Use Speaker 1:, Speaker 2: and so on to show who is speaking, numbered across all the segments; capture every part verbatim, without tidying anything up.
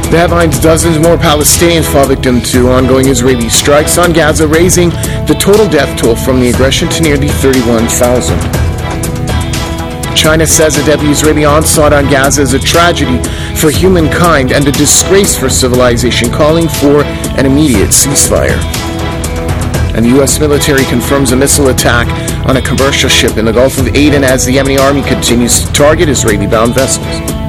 Speaker 1: The headlines: dozens more Palestinians fall victim to ongoing Israeli strikes on Gaza, raising the total death toll from the aggression to nearly thirty-one thousand. China says a deadly Israeli onslaught on Gaza is a tragedy for humankind and a disgrace for civilization, calling for an immediate ceasefire. And the U S military confirms a missile attack on a commercial ship in the Gulf of Aden as the Yemeni army continues to target Israeli-bound vessels.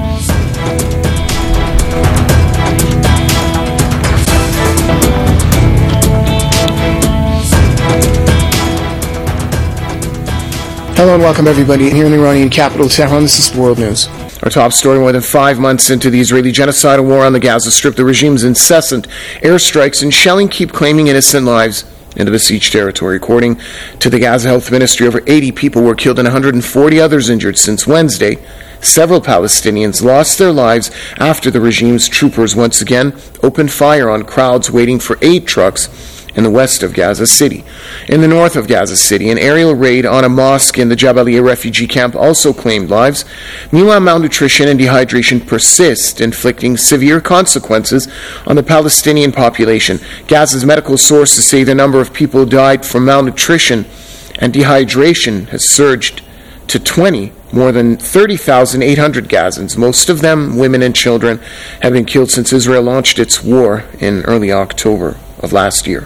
Speaker 1: Hello and welcome everybody here in the Iranian capital, Tehran. This is World News. Our top story: more than five months into the Israeli genocidal war on the Gaza Strip, the regime's incessant airstrikes and shelling keep claiming innocent lives in the besieged territory. According to the Gaza Health Ministry, over eighty people were killed and one hundred forty others injured since Wednesday. Several Palestinians lost their lives after the regime's troopers once again opened fire on crowds waiting for aid trucks in the west of Gaza City. In the north of Gaza City, an aerial raid on a mosque in the Jabalia refugee camp also claimed lives. Meanwhile, malnutrition and dehydration persist, inflicting severe consequences on the Palestinian population. Gaza's medical sources say the number of people who died from malnutrition and dehydration has surged to twenty. More than thirty thousand eight hundred Gazans, most of them women and children, have been killed since Israel launched its war in early October of last year.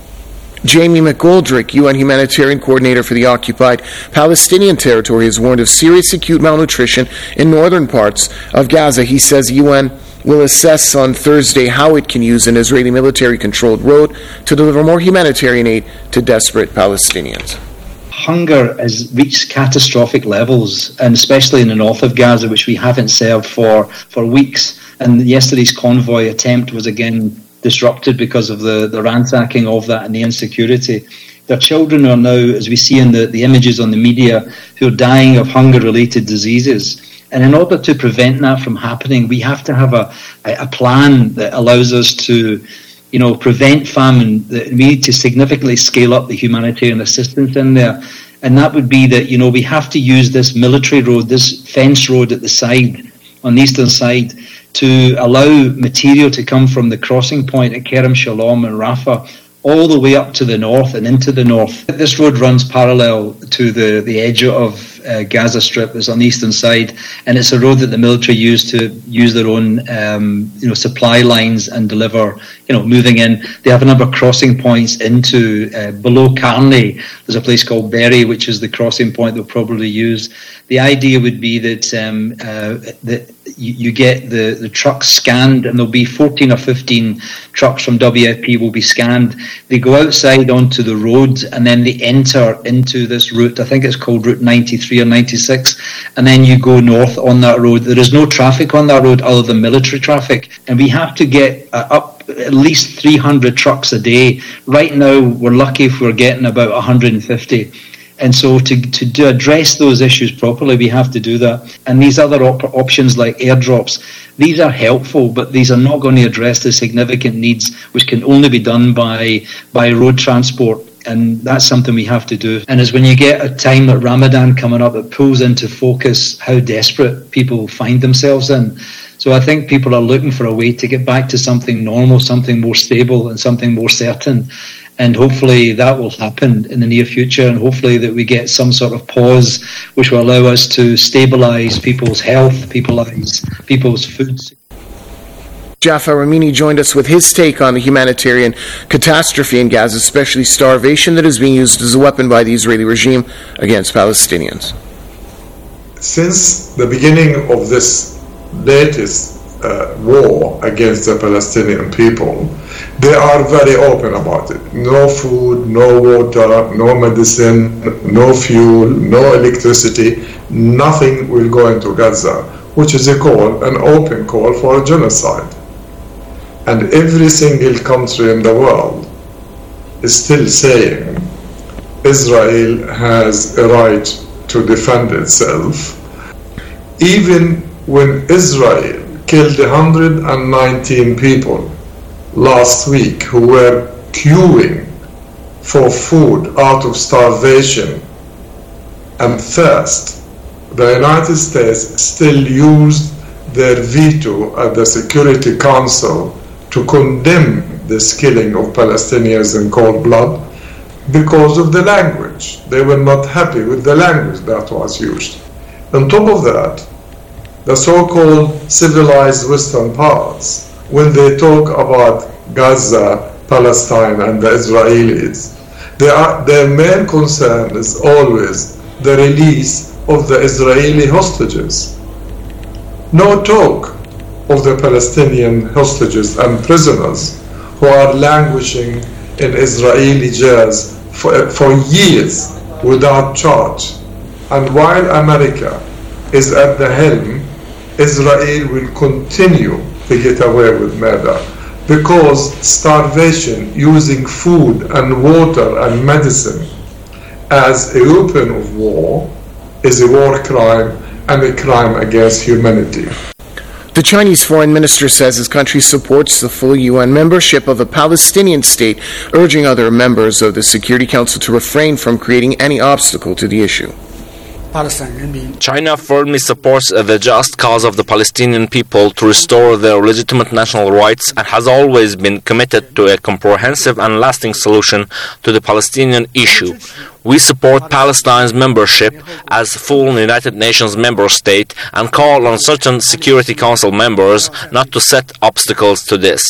Speaker 1: Jamie McGoldrick, U N humanitarian coordinator for the occupied Palestinian territory, has warned of serious acute malnutrition in northern parts of Gaza. He says U N will assess on Thursday how it can use an Israeli military-controlled road to deliver more humanitarian aid to desperate Palestinians.
Speaker 2: Hunger has reached catastrophic levels, and especially in the north of Gaza, which we haven't served for, for weeks. And yesterday's convoy attempt was again disrupted because of the, the ransacking of that and the insecurity. Their children are now, as we see in the, the images on the media, who are dying of hunger-related diseases. And in order to prevent that from happening, we have to have a, a plan that allows us to, you know, prevent famine. We need to significantly scale up the humanitarian assistance in there. And that would be that, you know, we have to use this military road, this fence road at the side, on the eastern side, to allow material to come from the crossing point at Kerem Shalom and Rafah all the way up to the north and into the north. This road runs parallel to the, the edge of uh, Gaza Strip. It's on the eastern side, and it's a road that the military use to use their own um, you know, supply lines and deliver, you know, moving in. They have a number of crossing points into, uh, below Karni, there's a place called Berry, which is the crossing point they'll probably use. The idea would be that, um, uh, that you, you get the, the trucks scanned, and there'll be fourteen or fifteen trucks from W F P will be scanned. They go outside onto the road, and then they enter into this route. I think it's called Route ninety-three or ninety-six, and then you go north on that road. There is no traffic on that road other than military traffic, and we have to get uh, up at least three hundred trucks a day. Right now, we're lucky if we're getting about one hundred fifty. And so to, to, to address those issues properly, we have to do that. And these other op- options like airdrops, these are helpful, but these are not going to address the significant needs, which can only be done by, by road transport. And that's something we have to do. And as when you get a time like Ramadan coming up, it pulls into focus how desperate people find themselves in. So I think people are looking for a way to get back to something normal, something more stable and something more certain. And hopefully that will happen in the near future, and hopefully that we get some sort of pause which will allow us to stabilise people's health, people's, people's food.
Speaker 1: Jafar Ramini joined us with his take on the humanitarian catastrophe in Gaza, especially starvation that is being used as a weapon by the Israeli regime against Palestinians.
Speaker 3: Since the beginning of this latest uh, war against the Palestinian people, they are very open about it. No food, no water, no medicine, no fuel, no electricity, nothing will go into Gaza, which is a call, an open call for a genocide. And every single country in the world is still saying Israel has a right to defend itself. Even when Israel killed one hundred nineteen people last week who were queuing for food out of starvation and thirst, the United States still used their veto at the Security Council to condemn this killing of Palestinians in cold blood because of the language. They were not happy with the language that was used. On top of that, the so-called civilized Western powers, when they talk about Gaza, Palestine, and the Israelis, they are, their main concern is always the release of the Israeli hostages. No talk of the Palestinian hostages and prisoners who are languishing in Israeli jails for, for years without charge. And while America is at the helm, Israel will continue to get away with murder, because starvation using food and water and medicine as a weapon of war is a war crime and a crime against humanity.
Speaker 1: The Chinese foreign minister says his country supports the full U N membership of a Palestinian state, urging other members of the Security Council to refrain from creating any obstacle to the issue.
Speaker 4: China firmly supports the just cause of the Palestinian people to restore their legitimate national rights and has always been committed to a comprehensive and lasting solution to the Palestinian issue. We support Palestine's membership as full United Nations member state and call on certain Security Council members not to set obstacles to this.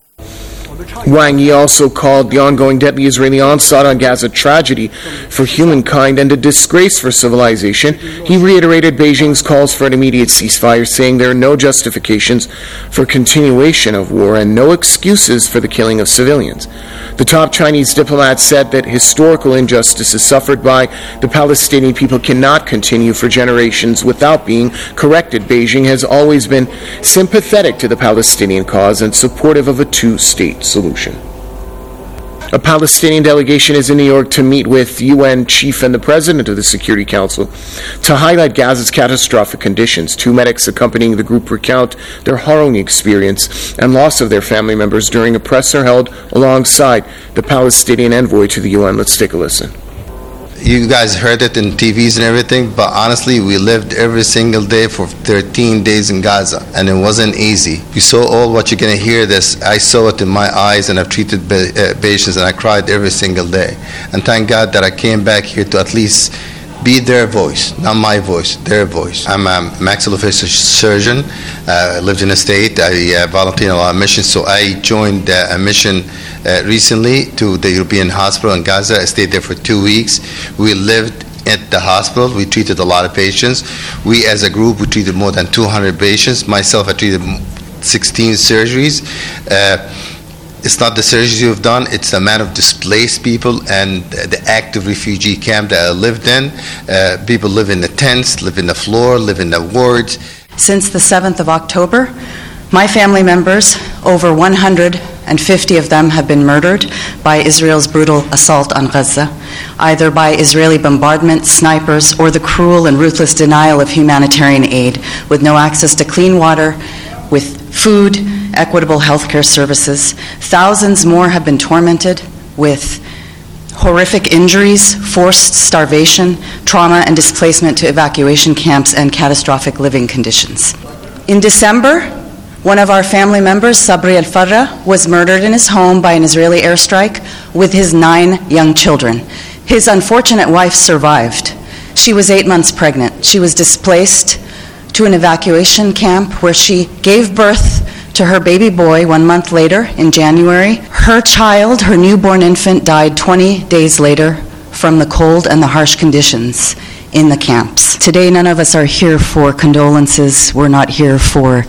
Speaker 1: Wang Yi also called the ongoing deadly Israeli onslaught on Gaza tragedy for humankind and a disgrace for civilization. He reiterated Beijing's calls for an immediate ceasefire, saying there are no justifications for continuation of war and no excuses for the killing of civilians. The top Chinese diplomat said that historical injustices suffered by the Palestinian people cannot continue for generations without being corrected. Beijing has always been sympathetic to the Palestinian cause and supportive of a two-state solution. A Palestinian delegation is in New York to meet with U N chief and the president of the Security Council to highlight Gaza's catastrophic conditions. Two medics accompanying the group recount their harrowing experience and loss of their family members during a presser held alongside the Palestinian envoy to the U N. Let's take a listen.
Speaker 5: You guys heard it in T Vs and everything, but honestly, we lived every single day for thirteen days in Gaza, and it wasn't easy. You saw all what you're going to hear this. I saw it in my eyes, and I've treated uh, patients, and I cried every single day. And thank God that I came back here to at least be their voice, not my voice, their voice. I'm a maxillofacial surgeon. I uh, lived in the state. I uh, volunteered on a mission, so I joined uh, a mission uh, recently to the European hospital in Gaza. I stayed there for two weeks. We lived at the hospital. We treated a lot of patients. We, as a group, we treated more than two hundred patients. Myself, I treated sixteen surgeries. Uh, It's not the surgeries you've done, it's the amount of displaced people and the active refugee camp that I lived in. Uh, people live in the tents, live in the floor, live in the wards.
Speaker 6: Since the seventh of October, my family members, over one hundred fifty of them, have been murdered by Israel's brutal assault on Gaza, either by Israeli bombardment, snipers, or the cruel and ruthless denial of humanitarian aid, with no access to clean water, with food, equitable healthcare services. Thousands more have been tormented with horrific injuries, forced starvation, trauma, and displacement to evacuation camps and catastrophic living conditions. In December, one of our family members, Sabri al-Farra, was murdered in his home by an Israeli airstrike with his nine young children. His unfortunate wife survived. She was eight months pregnant. She was displaced to an evacuation camp where she gave birth to her baby boy one month later in January. Her child, her newborn infant, died twenty days later from the cold and the harsh conditions in the camps. Today, none of us are here for condolences. We're not here for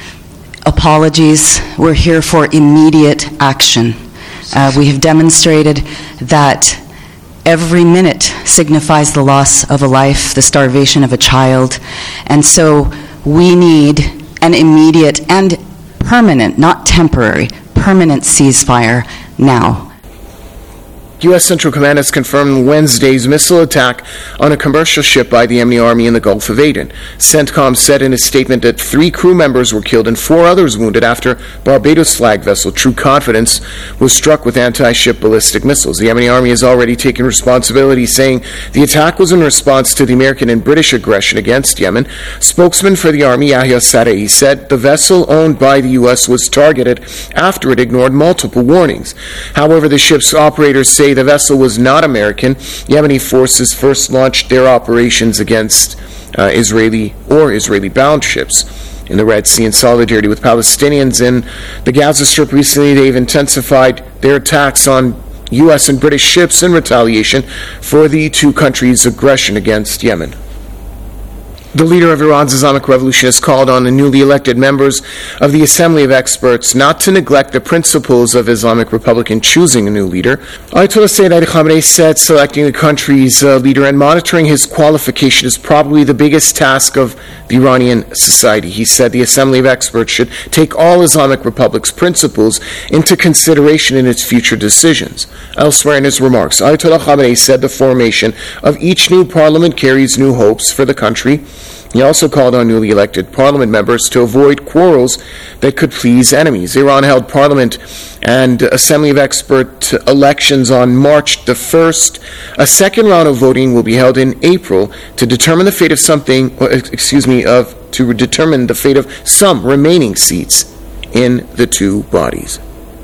Speaker 6: apologies. We're here for immediate action. Uh, we have demonstrated that every minute signifies the loss of a life, the starvation of a child, and so we need an immediate and permanent, not temporary, permanent ceasefire now.
Speaker 1: U S Central Command has confirmed Wednesday's missile attack on a commercial ship by the Yemeni army in the Gulf of Aden. CENTCOM said in a statement that three crew members were killed and four others wounded after Barbados flag vessel True Confidence was struck with anti-ship ballistic missiles. The Yemeni army has already taken responsibility, saying the attack was in response to the American and British aggression against Yemen. Spokesman for the army, Yahya Sarei, said the vessel owned by the U S was targeted after it ignored multiple warnings. However, the ship's operators say the vessel was not American. Yemeni forces first launched their operations against uh, Israeli or Israeli-bound ships in the Red Sea in solidarity with Palestinians in the Gaza Strip. Recently, they've intensified their attacks on U S and British ships in retaliation for the two countries' aggression against Yemen. The leader of Iran's Islamic Revolution has called on the newly elected members of the Assembly of Experts not to neglect the principles of Islamic Republic in choosing a new leader. Ayatollah Sayyid Ali Khamenei said selecting the country's uh, leader and monitoring his qualification is probably the biggest task of the Iranian society. He said the Assembly of Experts should take all Islamic Republic's principles into consideration in its future decisions. Elsewhere in his remarks, Ayatollah Khamenei said the formation of each new parliament carries new hopes for the country. He also called on newly elected parliament members to avoid quarrels that could please enemies. Iran held parliament and Assembly of Expert elections on March the first. A second round of voting will be held in April to determine the fate of something, excuse me, of to determine the fate of some remaining seats in the two bodies.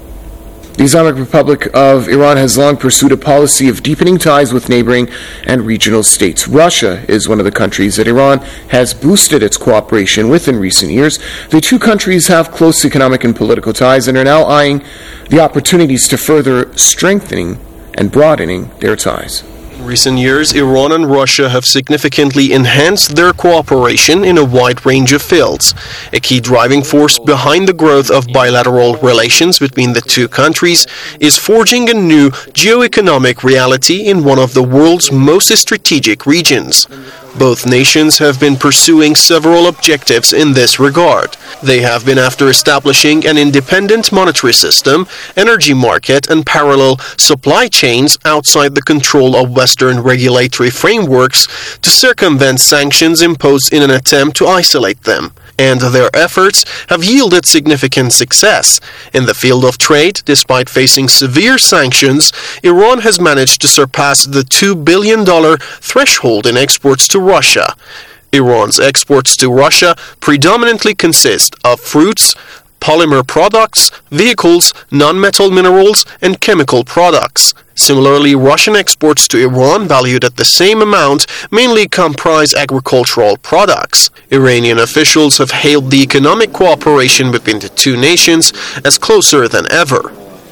Speaker 1: The Islamic Republic of Iran has long pursued a policy of deepening ties with neighboring and regional states. Russia is one of the countries that Iran has boosted its cooperation with in recent years. The two countries have close economic and political ties and are now eyeing the opportunities to further strengthening and broadening their ties.
Speaker 7: In recent years, Iran and Russia have significantly enhanced their cooperation in a wide range of fields. A key driving force behind the growth of bilateral relations between the two countries is forging a new geo-economic reality in one of the world's most strategic regions. Both nations have been pursuing several objectives in this regard. They have been after establishing an independent monetary system, energy market, and parallel supply chains outside the control of Western regulatory frameworks to circumvent sanctions imposed in an attempt to isolate them. And their efforts have yielded significant success. In the field of trade, despite facing severe sanctions, Iran has managed to surpass the two billion dollars threshold in exports to Russia. Iran's exports to Russia predominantly consist of fruits, polymer products, vehicles, non-metal minerals, and chemical products. Similarly, Russian exports to Iran, valued at the same amount, mainly comprise agricultural products. Iranian officials have hailed the economic cooperation between the two nations as closer than ever.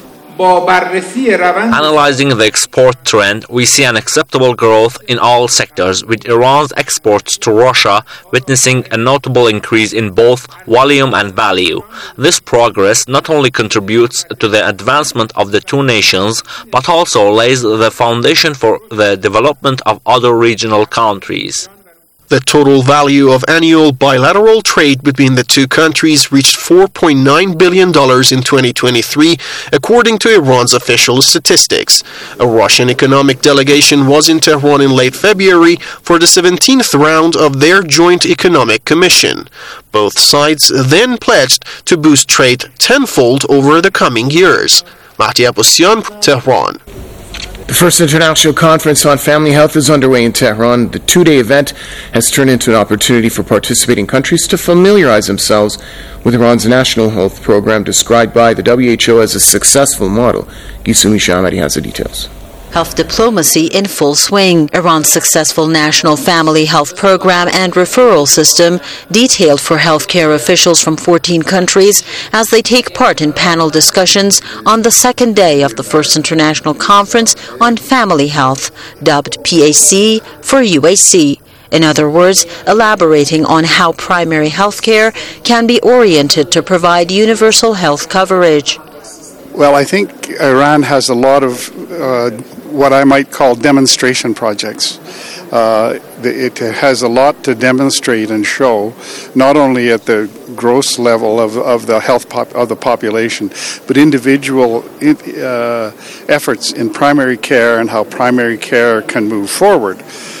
Speaker 4: Analyzing the export trend, we see an acceptable growth in all sectors, with Iran's exports to Russia witnessing a notable increase in both volume and value. This progress not only contributes to the advancement of the two nations, but also lays the foundation for the development of other regional countries.
Speaker 7: The total value of annual bilateral trade between the two countries reached four point nine billion dollars in twenty twenty-three, according to Iran's official statistics. A Russian economic delegation was in Tehran in late February for the seventeenth round of their Joint Economic Commission. Both sides then pledged to boost trade tenfold over the coming years. Mahdi Abousian, Tehran.
Speaker 1: The first international conference on family health is underway in Tehran. The two-day event has turned into an opportunity for participating countries to familiarize themselves with Iran's national health program, described by the W H O as a successful model. Gisumi Shamari has the details.
Speaker 8: Health diplomacy in full swing. Iran's successful national family health program and referral system detailed for healthcare officials from fourteen countries as they take part in panel discussions on the second day of the first international conference on family health, dubbed P A C for U A C. In other words, elaborating on how primary health care can be oriented to provide universal health coverage.
Speaker 9: Well, I think Iran has a lot of uh, what I might call demonstration projects. Uh, it has a lot to demonstrate and show, not only at the gross level of, of the health pop, of the population, but individual uh, efforts in primary care and how primary care can move forward.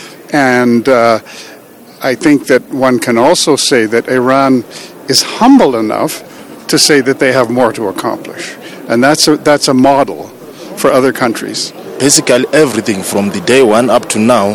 Speaker 9: And uh, I think that one can also say that Iran is humble enough to say that they have more to accomplish. And that's a, that's a model for other countries.
Speaker 10: Basically everything from the day one up to now,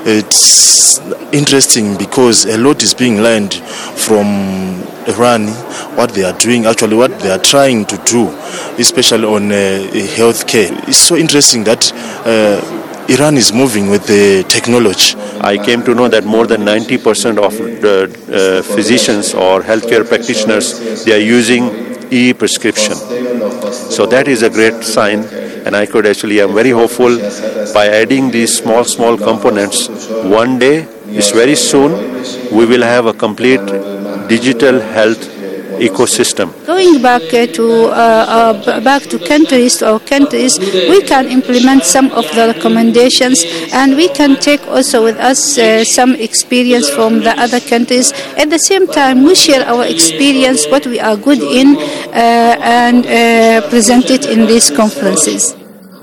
Speaker 10: it's interesting because a lot is being learned from Iran, what they are doing, actually what they are trying to do, especially on uh, healthcare. It's so interesting that uh, Iran is moving with the technology.
Speaker 11: I came to know that more than ninety percent of the uh, physicians or healthcare practitioners, they are using e-prescription. So that is a great sign. And I could actually, I'm very hopeful by adding these small, small components, one day, it's very soon, we will have a complete digital health ecosystem.
Speaker 12: Going back uh, to uh, uh, back to countries or countries, we can implement some of the recommendations, and we can take also with us uh, some experience from the other countries. At the same time, we share our experience, what we are good in, uh, and uh, present it in these conferences.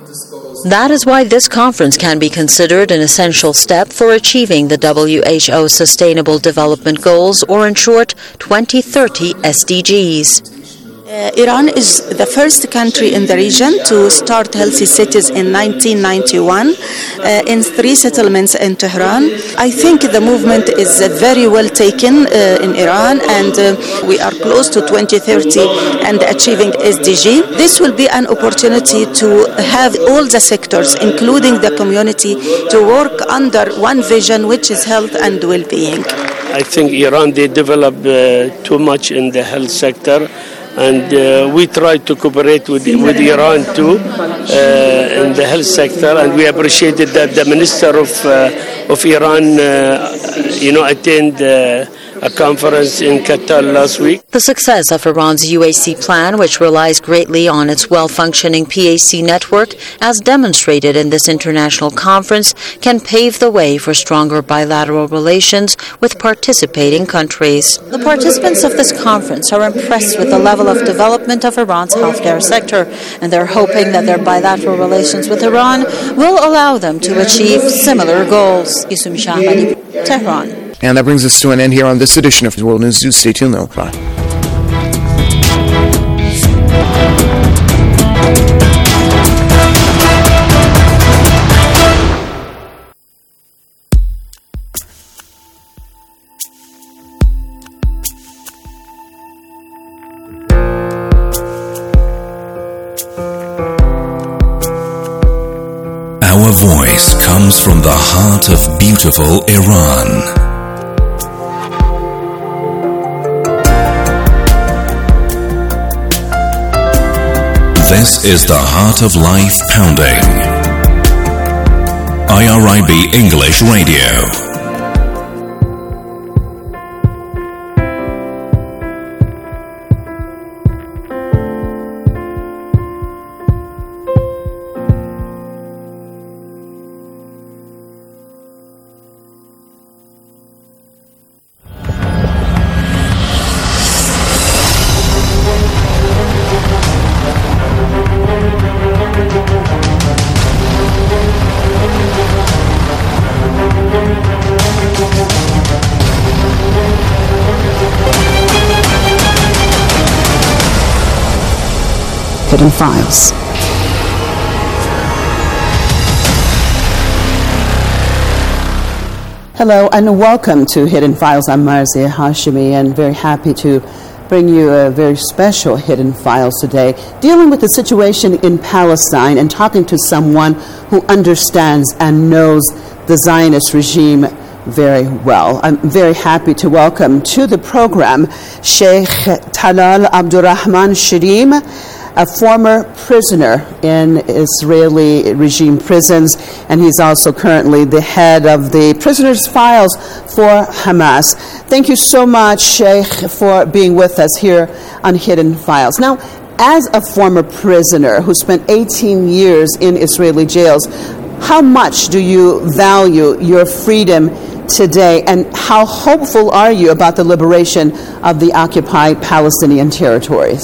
Speaker 8: That is why this conference can be considered an essential step for achieving the W H O Sustainable Development Goals, or in short, twenty thirty S D Gs.
Speaker 13: Uh, Iran is the first country in the region to start Healthy Cities in nineteen ninety-one uh, in three settlements in Tehran. I think the movement is uh, very well taken uh, in Iran, and uh, we are close to twenty thirty and achieving S D G. This will be an opportunity to have all the sectors, including the community, to work under one vision, which is health and well-being.
Speaker 14: I think Iran, they develop uh, too much in the health sector. And uh, we try to cooperate with, with Iran too uh, in the health sector, and we appreciated that the minister of uh, of Iran, uh, you know, attended uh, a conference in Qatar last week.
Speaker 8: The success of Iran's U A C plan, which relies greatly on its well-functioning P A C network, as demonstrated in this international conference, can pave the way for stronger bilateral relations with participating countries. The participants of this conference are impressed with the level of development of Iran's healthcare sector, and they're hoping that their bilateral relations with Iran will allow them to achieve similar goals. Yusuf Shahbali, Tehran.
Speaker 1: And that brings us to an end here on this edition of World News. Do stay tuned, though. Bye.
Speaker 15: Our voice comes from the heart of beautiful Iran. This is the Heart of Life Pounding. I R I B English Radio.
Speaker 16: Hidden Files. Hello and welcome to Hidden Files. I'm Marzia Hashimi, and very happy to bring you a very special Hidden Files today, dealing with the situation in Palestine and talking to someone who understands and knows the Zionist regime very well. I'm very happy to welcome to the program Sheikh Talal Abdurrahman Shirim, a former prisoner in Israeli regime prisons, and he's also currently the head of the prisoners' files for Hamas. Thank you so much, Sheikh, for being with us here on Hidden Files. Now, as a former prisoner who spent eighteen years in Israeli jails, How much do you value your freedom today, and how hopeful are you about the liberation of the occupied Palestinian territories?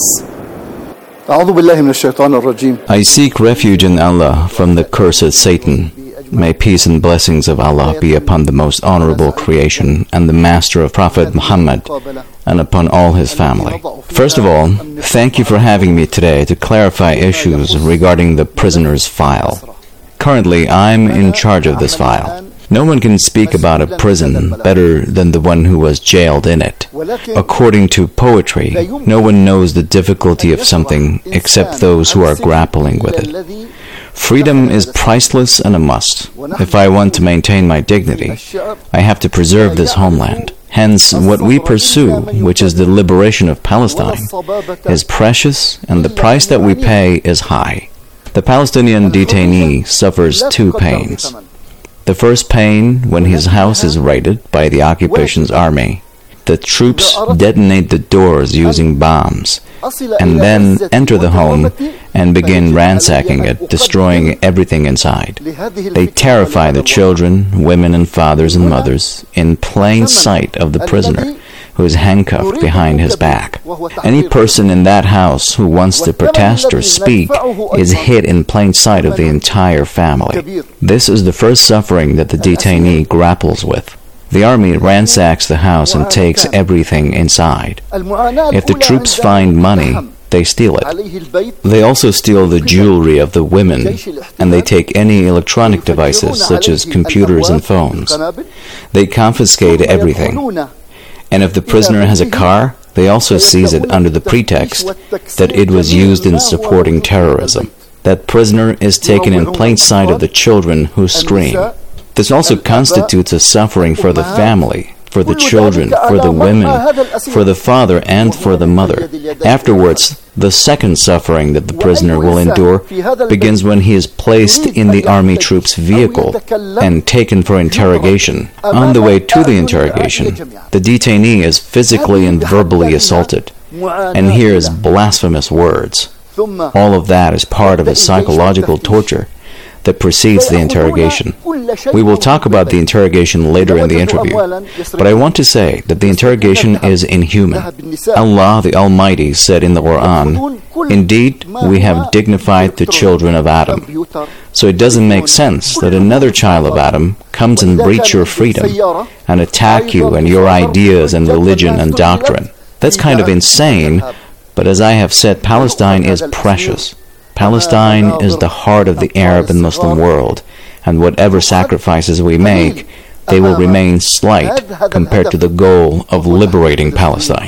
Speaker 17: I seek refuge in Allah from the cursed Satan. May peace and blessings of Allah be upon the most honorable creation and the master of Prophet Muhammad, and upon all his family. First of all, thank you for having me today to clarify issues regarding the prisoner's file. Currently, I'm in charge of this file. No one can speak about a prison better than the one who was jailed in it. According to poetry, no one knows the difficulty of something except those who are grappling with it. Freedom is priceless and a must. If I want to maintain my dignity, I have to preserve this homeland. Hence, what we pursue, which is the liberation of Palestine, is precious, and the price that we pay is high. The Palestinian detainee suffers two pains. The first pain when his house is raided by the occupation's army. The troops detonate the doors using bombs, and then enter the home and begin ransacking it, destroying everything inside. They terrify the children, women and fathers and mothers in plain sight of the prisoner, who is handcuffed behind his back. Any person in that house who wants to protest or speak is hit in plain sight of the entire family. This is the first suffering that the detainee grapples with. The army ransacks the house and takes everything inside. If the troops find money, they steal it. They also steal the jewelry of the women, and they take any electronic devices such as computers and phones. They confiscate everything. And if the prisoner has a car, they also seize it under the pretext that it was used in supporting terrorism. That prisoner is taken in plain sight of the children who scream. This also constitutes a suffering for the family, for the children, for the women, for the father, and for the mother. Afterwards, the second suffering that the prisoner will endure begins when he is placed in the army troops' vehicle and taken for interrogation. On the way to the interrogation, the detainee is physically and verbally assaulted and hears blasphemous words. All of that is part of a psychological torture that precedes the interrogation. We will talk about the interrogation later in the interview, but I want to say that the interrogation is inhuman. Allah the Almighty said in the Quran, "Indeed, we have dignified the children of Adam." So it doesn't make sense that another child of Adam comes and breach your freedom and attack you and your ideas and religion and doctrine. That's kind of insane, but as I have said, Palestine is precious. Palestine is the heart of the Arab and Muslim world, and whatever sacrifices we make, they will remain slight compared to the goal of liberating Palestine.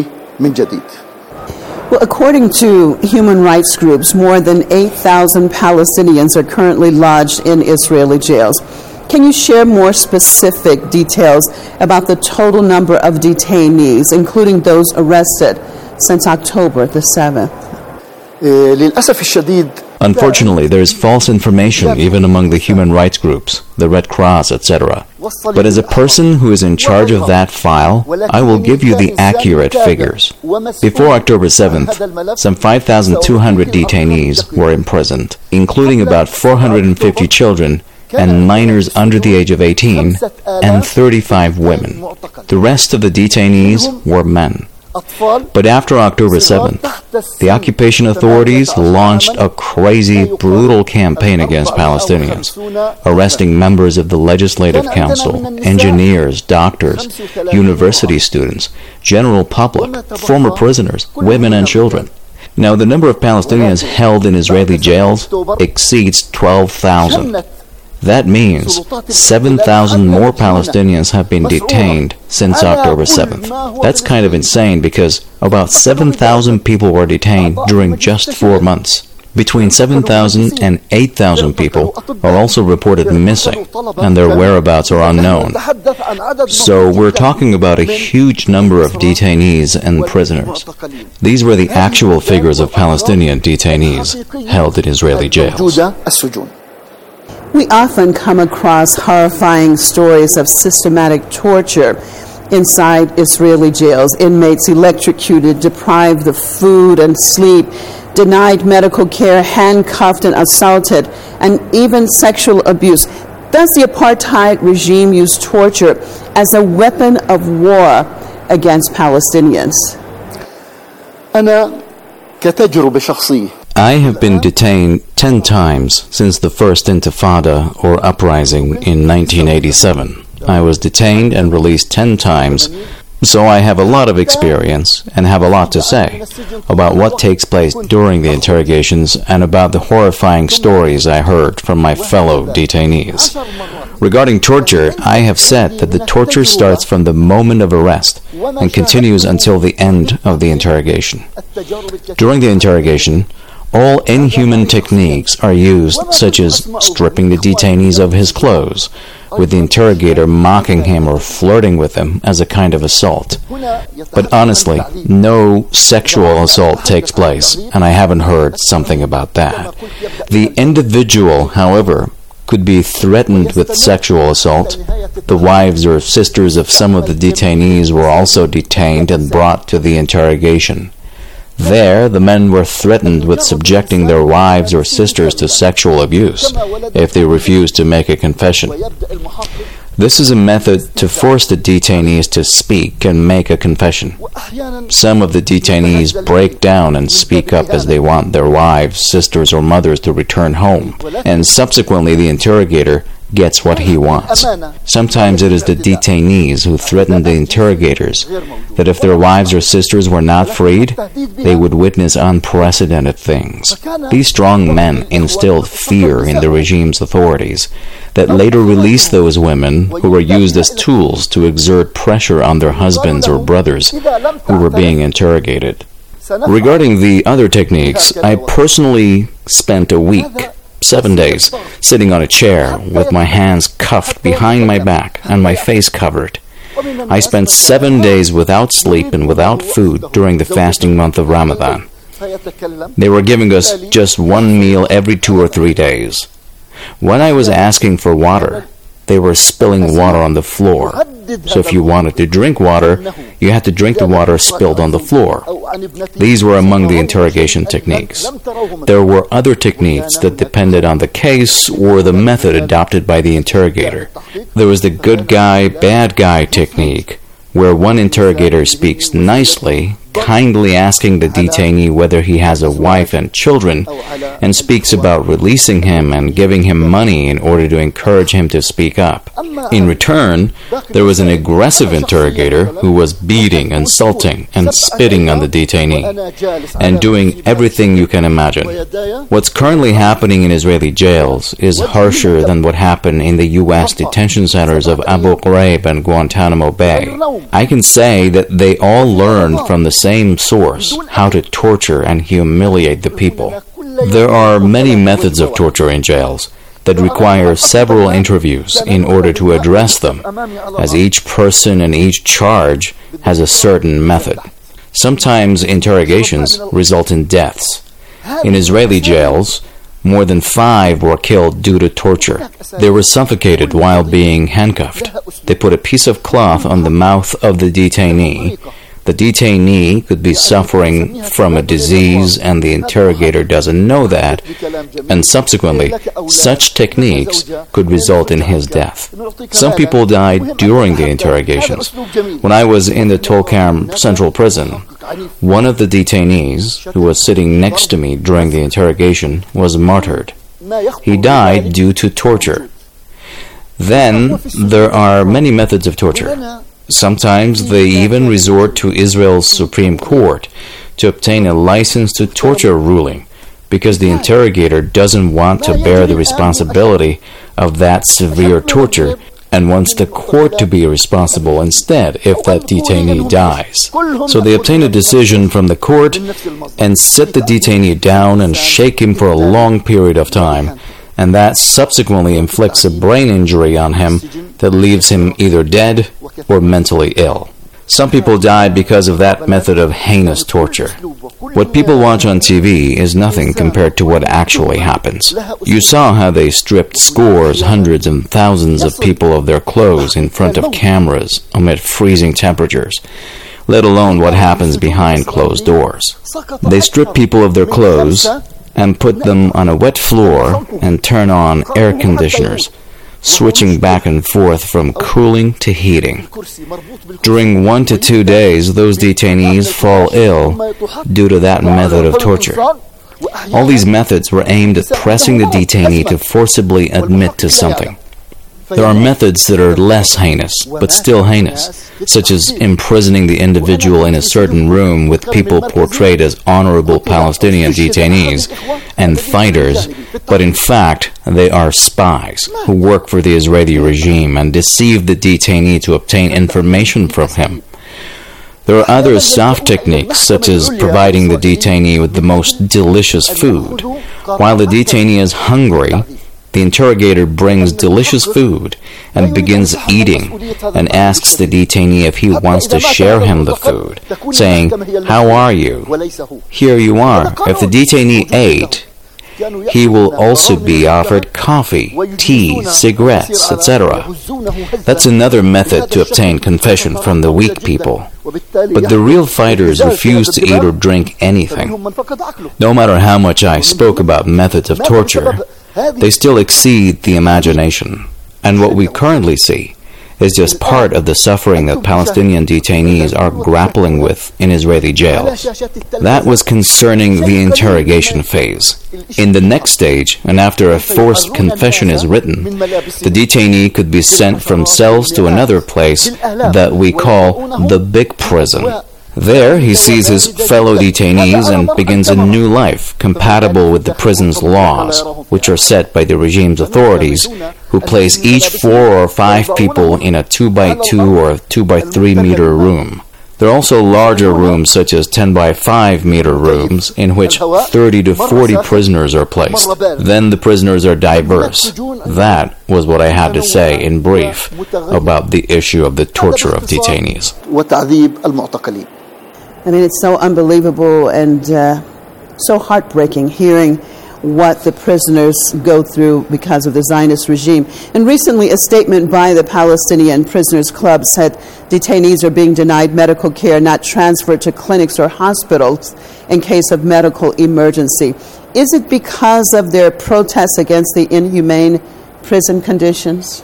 Speaker 16: Well, according to human rights groups, more than eight thousand Palestinians are currently lodged in Israeli jails. Can you share more specific details about the total number of detainees, including those arrested since October the seventh?
Speaker 17: Unfortunately, there is false information even among the human rights groups, the Red Cross, et cetera. But as a person who is in charge of that file, I will give you the accurate figures. Before October seventh, some five thousand two hundred detainees were imprisoned, including about four hundred fifty children and minors under the age of eighteen, and thirty-five women. The rest of the detainees were men. But after October seventh, the occupation authorities launched a crazy, brutal campaign against Palestinians, arresting members of the Legislative Council, engineers, doctors, university students, general public, former prisoners, women and children. Now, the number of Palestinians held in Israeli jails exceeds twelve thousand. That means seven thousand more Palestinians have been detained since October seventh. That's kind of insane because about seven thousand people were detained during just four months. Between seven thousand and eight thousand people are also reported missing, and their whereabouts are unknown. So we're talking about a huge number of detainees and prisoners. These were the actual figures of Palestinian detainees held in Israeli jails.
Speaker 16: We often come across horrifying stories of systematic torture inside Israeli jails. Inmates electrocuted, deprived of food and sleep, denied medical care, handcuffed and assaulted, and even sexual abuse. Does the apartheid regime use torture as a weapon of war against Palestinians?
Speaker 17: I have been detained ten times since the first Intifada or uprising in nineteen eighty-seven. I was detained and released ten times, so I have a lot of experience and have a lot to say about what takes place during the interrogations and about the horrifying stories I heard from my fellow detainees. Regarding torture, I have said that the torture starts from the moment of arrest and continues until the end of the interrogation. During the interrogation, all inhuman techniques are used, such as stripping the detainees of his clothes, with the interrogator mocking him or flirting with him as a kind of assault. But honestly, no sexual assault takes place, and I haven't heard something about that. The individual, however, could be threatened with sexual assault. The wives or sisters of some of the detainees were also detained and brought to the interrogation. There, the men were threatened with subjecting their wives or sisters to sexual abuse if they refused to make a confession. This is a method to force the detainees to speak and make a confession. Some of the detainees break down and speak up as they want their wives, sisters, or mothers to return home, and subsequently the interrogator gets what he wants. Sometimes it is the detainees who threaten the interrogators that if their wives or sisters were not freed, they would witness unprecedented things. These strong men instilled fear in the regime's authorities that later released those women who were used as tools to exert pressure on their husbands or brothers who were being interrogated. Regarding the other techniques, I personally spent a week Seven days, sitting on a chair with my hands cuffed behind my back and my face covered. I spent seven days without sleep and without food during the fasting month of Ramadan. They were giving us just one meal every two or three days. When I was asking for water, they were spilling water on the floor. So if you wanted to drink water, you had to drink the water spilled on the floor. These were among the interrogation techniques. There were other techniques that depended on the case or the method adopted by the interrogator. There was the good guy, bad guy technique, where one interrogator speaks nicely, kindly asking the detainee whether he has a wife and children, and speaks about releasing him and giving him money in order to encourage him to speak up. In return, there was an aggressive interrogator who was beating, insulting, and spitting on the detainee, and doing everything you can imagine. What's currently happening in Israeli jails is harsher than what happened in the U S detention centers of Abu Ghraib and Guantanamo Bay. I can say that they all learned from the same source how to torture and humiliate the people. There are many methods of torture in jails that require several interviews in order to address them, as each person and each charge has a certain method. Sometimes interrogations result in deaths. In Israeli jails, more than five were killed due to torture. They were suffocated while being handcuffed. They put a piece of cloth on the mouth of the detainee. The detainee could be suffering from a disease and the interrogator doesn't know that, and subsequently, such techniques could result in his death. Some people died during the interrogations. When I was in the Tulkarm Central Prison, one of the detainees, who was sitting next to me during the interrogation, was martyred. He died due to torture. Then, there are many methods of torture. Sometimes they even resort to Israel's Supreme Court to obtain a license to torture ruling because the interrogator doesn't want to bear the responsibility of that severe torture and wants the court to be responsible instead if that detainee dies. So they obtain a decision from the court and sit the detainee down and shake him for a long period of time, and that subsequently inflicts a brain injury on him that leaves him either dead or mentally ill. Some people died because of that method of heinous torture. What people watch on T V is nothing compared to what actually happens. You saw how they stripped scores, hundreds, and thousands of people of their clothes in front of cameras amid freezing temperatures, let alone what happens behind closed doors. They strip people of their clothes, and put them on a wet floor and turn on air conditioners, switching back and forth from cooling to heating. During one to two days, those detainees fall ill due to that method of torture. All these methods were aimed at pressing the detainee to forcibly admit to something. There are methods that are less heinous, but still heinous, such as imprisoning the individual in a certain room with people portrayed as honorable Palestinian detainees and fighters, but in fact they are spies who work for the Israeli regime and deceive the detainee to obtain information from him. There are other soft techniques, such as providing the detainee with the most delicious food. While the detainee is hungry, the interrogator brings delicious food and begins eating and asks the detainee if he wants to share him the food, saying, "How are you? Here you are." If the detainee ate, he will also be offered coffee, tea, cigarettes, et cetera. That's another method to obtain confession from the weak people. But the real fighters refuse to eat or drink anything. No matter how much I spoke about methods of torture, they still exceed the imagination. And what we currently see is just part of the suffering that Palestinian detainees are grappling with in Israeli jails. That was concerning the interrogation phase. In the next stage, and after a forced confession is written, the detainee could be sent from cells to another place that we call the big prison. There, he sees his fellow detainees and begins a new life, compatible with the prison's laws, which are set by the regime's authorities, who place each four or five people in a two by two or two by three meter room. There are also larger rooms, such as ten by five meter rooms, in which thirty to forty prisoners are placed. Then the prisoners are diverse. That was what I had to say in brief about the issue of the torture of detainees.
Speaker 16: I mean, it's so unbelievable and uh, so heartbreaking hearing what the prisoners go through because of the Zionist regime. And recently, a statement by the Palestinian Prisoners Club said detainees are being denied medical care, not transferred to clinics or hospitals in case of medical emergency. Is it because of their protests against the inhumane prison conditions?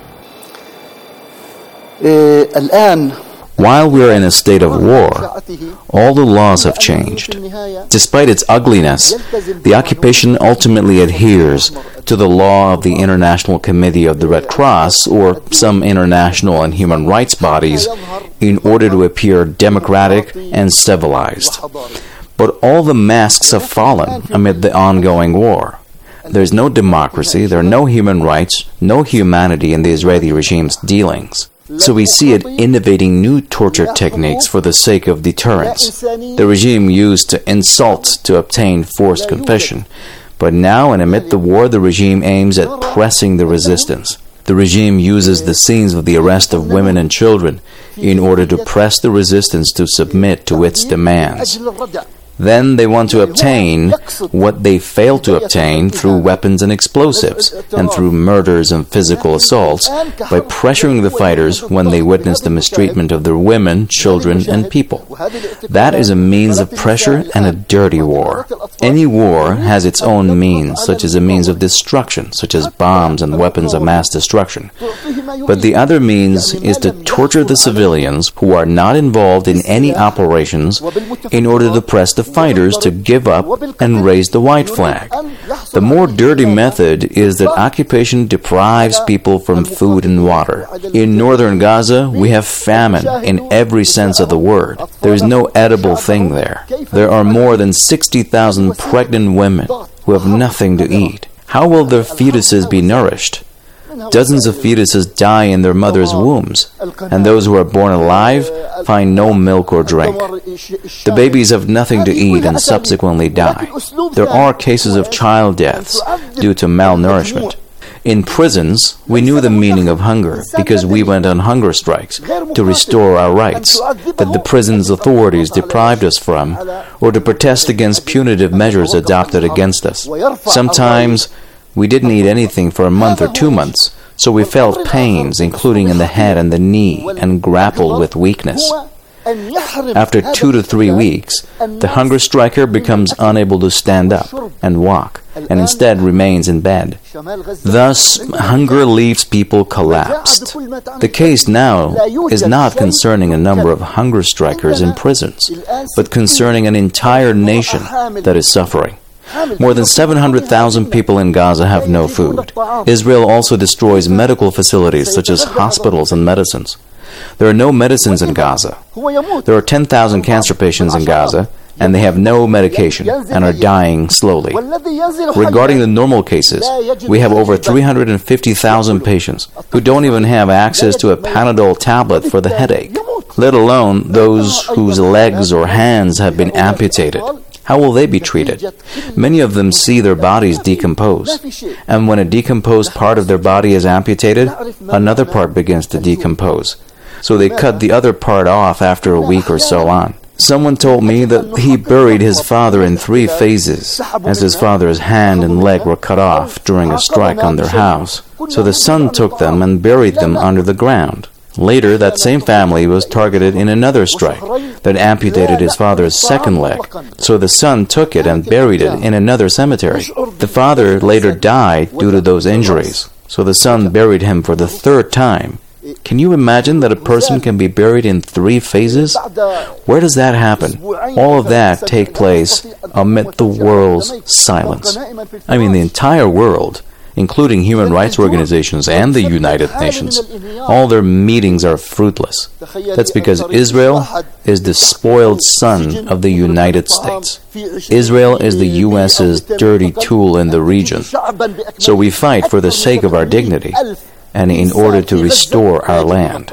Speaker 17: While we're in a state of war, all the laws have changed. Despite its ugliness, the occupation ultimately adheres to the law of the International Committee of the Red Cross or some international and human rights bodies in order to appear democratic and civilized. But all the masks have fallen amid the ongoing war. There's no democracy, there are no human rights, no humanity in the Israeli regime's dealings. So we see it innovating new torture techniques for the sake of deterrence. The regime used to insult to obtain forced confession, but now and amid the war the regime aims at pressing the resistance. The regime uses the scenes of the arrest of women and children in order to press the resistance to submit to its demands. Then they want to obtain what they failed to obtain through weapons and explosives, and through murders and physical assaults, by pressuring the fighters when they witness the mistreatment of their women, children, and people. That is a means of pressure and a dirty war. Any war has its own means, such as a means of destruction, such as bombs and weapons of mass destruction. But the other means is to torture the civilians who are not involved in any operations in order to press the fighters to give up and raise the white flag. The more dirty method is that occupation deprives people from food and water. In northern Gaza, we have famine in every sense of the word. There is no edible thing there. There are more than sixty thousand pregnant women who have nothing to eat. How will their fetuses be nourished? Dozens of fetuses die in their mother's wombs, and those who are born alive find no milk or drink. The babies have nothing to eat and subsequently die. There are cases of child deaths due to malnourishment. In prisons, we knew the meaning of hunger because we went on hunger strikes to restore our rights that the prison's authorities deprived us from, or to protest against punitive measures adopted against us. Sometimes we didn't eat anything for a month or two months, so we felt pains, including in the head and the knee, and grappled with weakness. After two to three weeks, the hunger striker becomes unable to stand up and walk, and instead remains in bed. Thus, hunger leaves people collapsed. The case now is not concerning a number of hunger strikers in prisons, but concerning an entire nation that is suffering. More than seven hundred thousand people in Gaza have no food. Israel also destroys medical facilities such as hospitals and medicines. There are no medicines in Gaza. There are ten thousand cancer patients in Gaza, and they have no medication and are dying slowly. Regarding the normal cases, we have over three hundred fifty thousand patients who don't even have access to a Panadol tablet for the headache, let alone those whose legs or hands have been amputated. How will they be treated? Many of them see their bodies decompose, and when a decomposed part of their body is amputated, another part begins to decompose. So they cut the other part off after a week or so on. Someone told me that he buried his father in three phases, as his father's hand and leg were cut off during a strike on their house. So the son took them and buried them under the ground. Later, that same family was targeted in another strike that amputated his father's second leg. So the son took it and buried it in another cemetery. The father later died due to those injuries. So the son buried him for the third time. Can you imagine that a person can be buried in three phases? Where does that happen? All of that take place amid the world's silence. I mean, the entire world, including human rights organizations and the United Nations. All their meetings are fruitless. That's because Israel is the spoiled son of the United States. Israel is the U S's dirty tool in the region. So we fight for the sake of our dignity and in order to restore our land.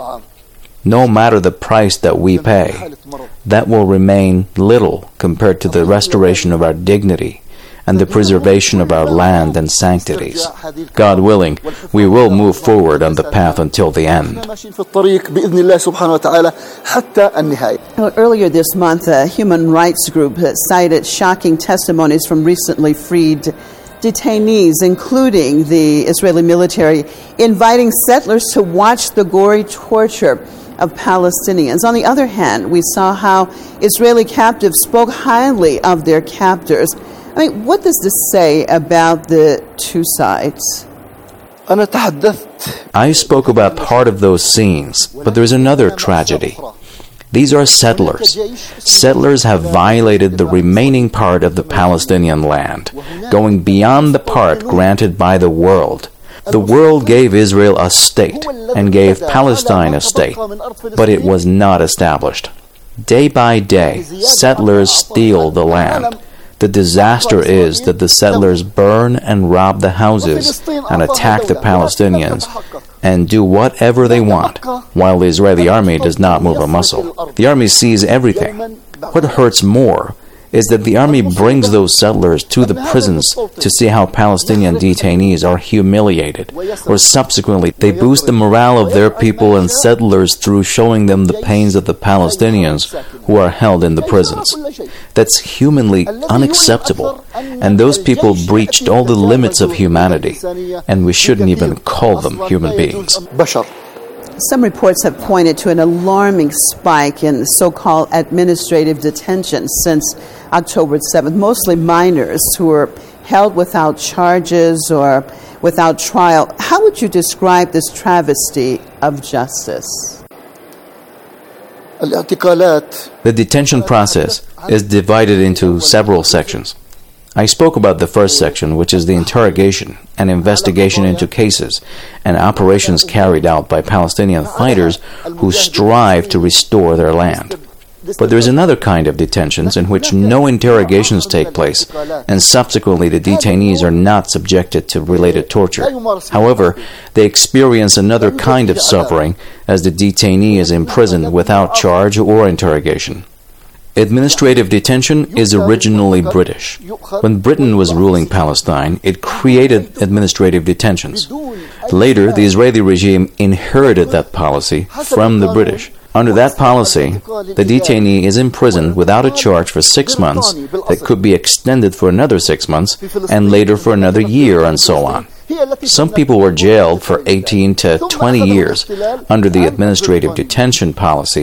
Speaker 17: No matter the price that we pay, that will remain little compared to the restoration of our dignity and the preservation of our land and sanctities. God willing, we will move forward on the path until the end.
Speaker 16: Well, earlier this month, a human rights group cited shocking testimonies from recently freed detainees, including the Israeli military, inviting settlers to watch the gory torture of Palestinians. On the other hand, we saw how Israeli captives spoke highly of their captors. I mean, what does this say about the two sides?
Speaker 17: I spoke about part of those scenes, but there's another tragedy. These are settlers. Settlers have violated the remaining part of the Palestinian land, going beyond the part granted by the world. The world gave Israel a state and gave Palestine a state, but it was not established. Day by day, settlers steal the land. The disaster is that the settlers burn and rob the houses and attack the Palestinians and do whatever they want, while the Israeli army does not move a muscle. The army sees everything. What hurts more is that the army brings those settlers to the prisons to see how Palestinian detainees are humiliated, or subsequently they boost the morale of their people and settlers through showing them the pains of the Palestinians who are held in the prisons. That's humanly unacceptable, and those people breached all the limits of humanity, and we shouldn't even call them human beings.
Speaker 16: Some reports have pointed to an alarming spike in so-called administrative detention since October seventh, mostly minors who were held without charges or without trial. How would you describe this travesty of justice?
Speaker 17: The detention process is divided into several sections. I spoke about the first section, which is the interrogation and investigation into cases and operations carried out by Palestinian fighters who strive to restore their land. But there is another kind of detentions in which no interrogations take place, and subsequently the detainees are not subjected to related torture. However, they experience another kind of suffering as the detainee is imprisoned without charge or interrogation. Administrative detention is originally British. When Britain was ruling Palestine, it created administrative detentions. Later, the Israeli regime inherited that policy from the British. Under that policy, the detainee is imprisoned without a charge for six months that could be extended for another six months and later for another year and so on. Some people were jailed for eighteen to twenty years under the administrative detention policy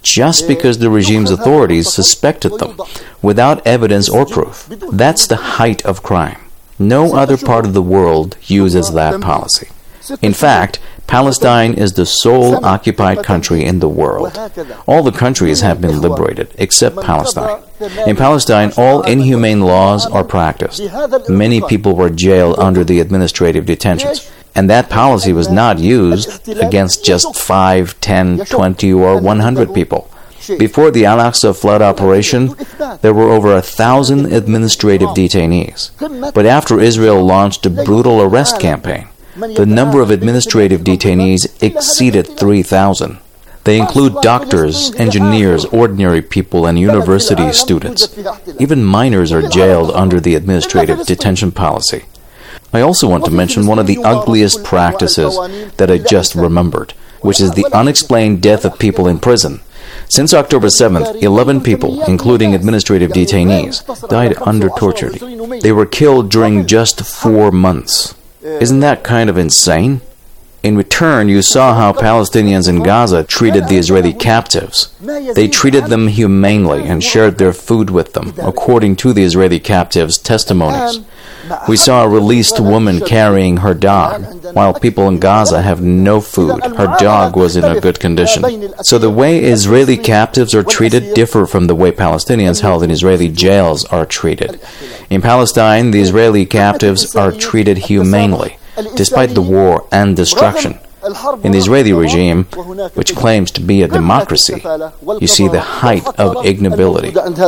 Speaker 17: just because the regime's authorities suspected them, without evidence or proof. That's the height of crime. No other part of the world uses that policy. In fact, Palestine is the sole occupied country in the world. All the countries have been liberated, except Palestine. In Palestine, all inhumane laws are practiced. Many people were jailed under the administrative detentions. And that policy was not used against just five, ten, twenty, or one hundred people. Before the Al-Aqsa flood operation, there were over a thousand administrative detainees. But after Israel launched a brutal arrest campaign, the number of administrative detainees exceeded three thousand. They include doctors, engineers, ordinary people, and university students. Even minors are jailed under the administrative detention policy. I also want to mention one of the ugliest practices that I just remembered, which is the unexplained death of people in prison. Since October seventh, eleven people, including administrative detainees, died under torture. They were killed during just four months. Isn't that kind of insane? In return, you saw how Palestinians in Gaza treated the Israeli captives. They treated them humanely and shared their food with them, according to the Israeli captives' testimonies. We saw a released woman carrying her dog, while people in Gaza have no food. Her dog was in a good condition. So the way Israeli captives are treated differ from the way Palestinians held in Israeli jails are treated. In Palestine, the Israeli captives are treated humanely, despite the war and destruction. In the Israeli regime, which claims to be a democracy, you see the height of ignobility.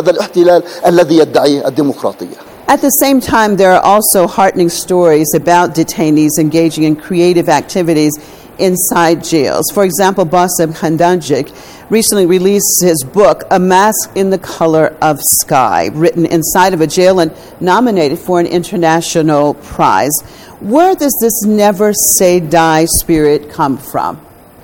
Speaker 16: At the same time, there are also heartening stories about detainees engaging in creative activities inside jails. For example, Bassem Khandanjik recently released his book, A Mask in the Color of Sky, written inside of a jail and nominated for an international prize. Where does this never say die spirit come from?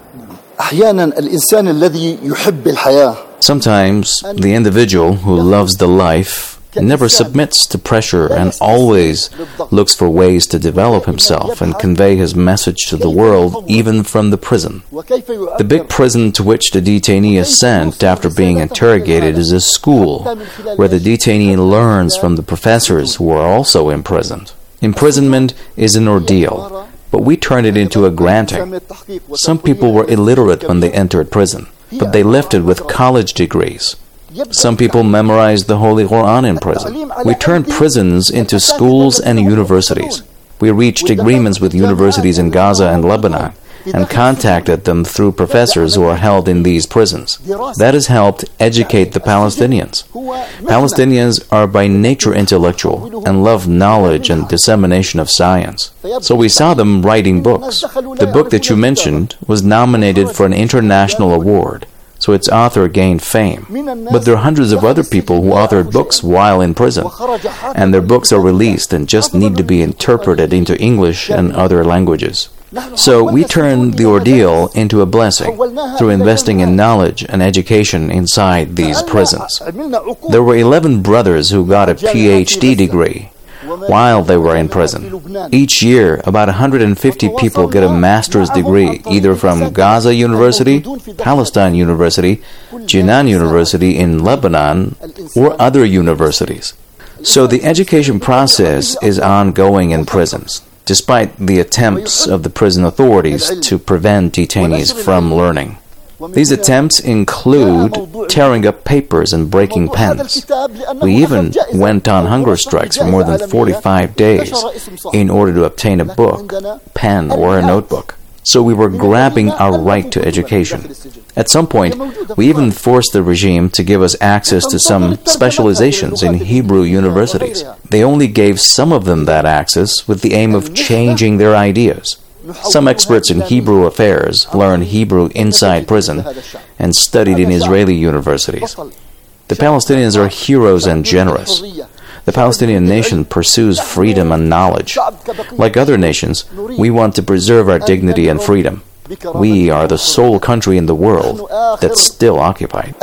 Speaker 17: Sometimes the individual who loves the life never submits to pressure and always looks for ways to develop himself and convey his message to the world, even from the prison. The big prison to which the detainee is sent after being interrogated is a school where the detainee learns from the professors who are also imprisoned. Imprisonment is an ordeal, but we turn it into a granting. Some people were illiterate when they entered prison, but they left it with college degrees. Some people memorized the Holy Quran in prison. We turned prisons into schools and universities. We reached agreements with universities in Gaza and Lebanon and contacted them through professors who are held in these prisons. That has helped educate the Palestinians. Palestinians are by nature intellectual and love knowledge and dissemination of science. So we saw them writing books. The book that you mentioned was nominated for an international award, so its author gained fame. But there are hundreds of other people who authored books while in prison, and their books are released and just need to be interpreted into English and other languages. So we turned the ordeal into a blessing through investing in knowledge and education inside these prisons. There were eleven brothers who got a P H D degree while they were in prison. Each year, about one hundred fifty people get a master's degree, either from Gaza University, Palestine University, Jinan University in Lebanon, or other universities. So the education process is ongoing in prisons, despite the attempts of the prison authorities to prevent detainees from learning. These attempts include tearing up papers and breaking pens. We even went on hunger strikes for more than forty-five days in order to obtain a book, pen, or a notebook. So we were grabbing our right to education. At some point, we even forced the regime to give us access to some specializations in Hebrew universities. They only gave some of them that access with the aim of changing their ideas. Some experts in Hebrew affairs learned Hebrew inside prison and studied in Israeli universities. The Palestinians are heroes and generous. The Palestinian nation pursues freedom and knowledge. Like other nations, we want to preserve our dignity and freedom. We are the sole country in the world that's still occupied.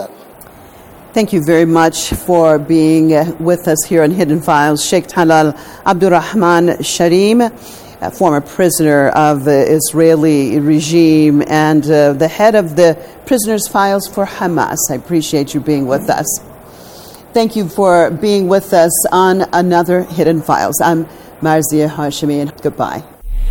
Speaker 16: Thank you very much for being uh, with us here on Hidden Files. Sheikh Talal Abdurrahman Sharim. a former prisoner of the Israeli regime and uh, the head of the prisoners' files for Hamas. I appreciate you being with us. Thank you for being with us on another Hidden Files. I'm Marzia Hashemi, and goodbye.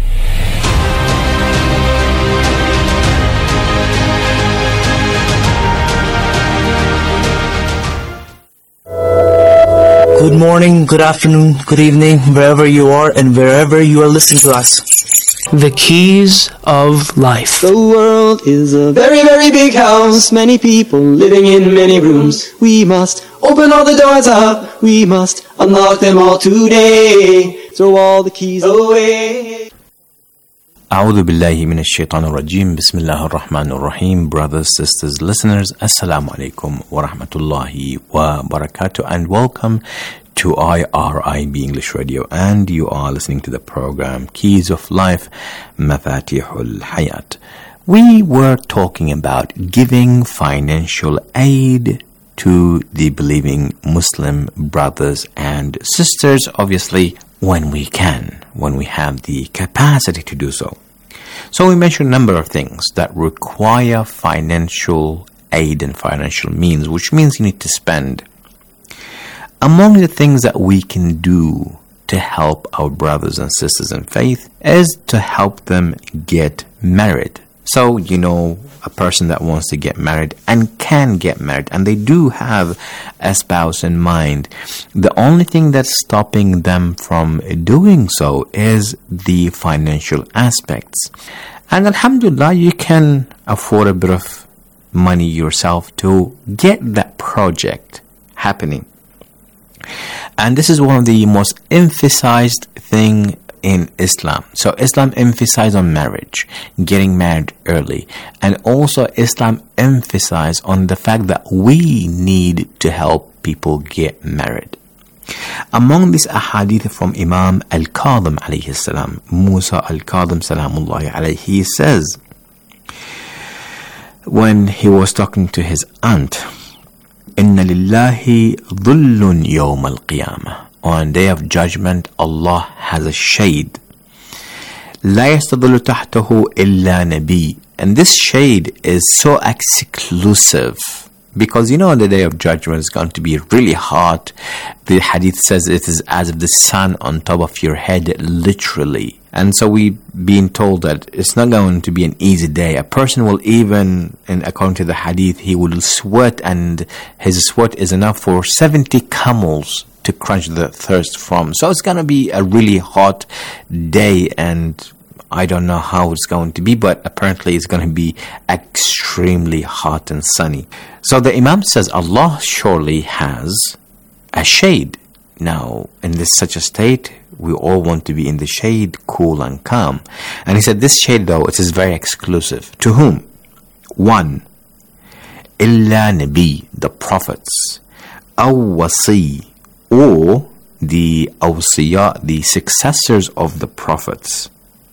Speaker 18: Good morning, good afternoon, good evening, wherever you are and wherever you are listening to us.
Speaker 19: The keys of life.
Speaker 20: The world is a very, very big house. Many people living in many rooms. We must open all the doors up. We must unlock them all today. Throw all the keys away.
Speaker 21: أعوذ بالله من الشيطان الرجيم بسم الله الرحمن الرحيم. Brothers, sisters, listeners, Assalamu alaikum wa rahmatullahi wa barakatuh, and welcome to I R I B English Radio, and you are listening to the program Keys of Life, Mafatihul Hayat. We were talking about giving financial aid to the believing Muslim brothers and sisters, obviously when we can, when we have the capacity to do so. So we mentioned a number of things that require financial aid and financial means, which means you need to spend. Among the things that we can do to help our brothers and sisters in faith is to help them get married. So, you know, a person that wants to get married and can get married, and they do have a spouse in mind, the only thing that's stopping them from doing so is the financial aspects. And alhamdulillah, you can afford a bit of money yourself to get that project happening. And this is one of the most emphasized thing in Islam. So Islam emphasizes on marriage, getting married early, and also Islam emphasizes on the fact that we need to help people get married. Among these ahadith from Imam Al-Kadhim alayhi salam, Musa Al-Kadhim salamullahi alayhi, he says, when he was talking to his aunt, Inna lillahi dhullun yawm al-qiyamah. On day of judgment, Allah has a shade. لا يستظل تحته إلا نبي. And this shade is so exclusive, because you know the day of judgment is going to be really hot. The hadith says it is as if the sun on top of your head, literally. And so we've been told that it's not going to be an easy day. A person will even, and according to the hadith, he will sweat, and his sweat is enough for seventy camels to quench the thirst from. So it's going to be a really hot day, and I don't know how it's going to be, but apparently it's going to be extremely hot and sunny. So the Imam says Allah surely has a shade. Now, in this such a state, we all want to be in the shade, cool and calm. And he said this shade, though, it is very exclusive. To whom? One, Illa Nabi, the prophets. Aw wasi, or the awsiya, the successors of the prophets.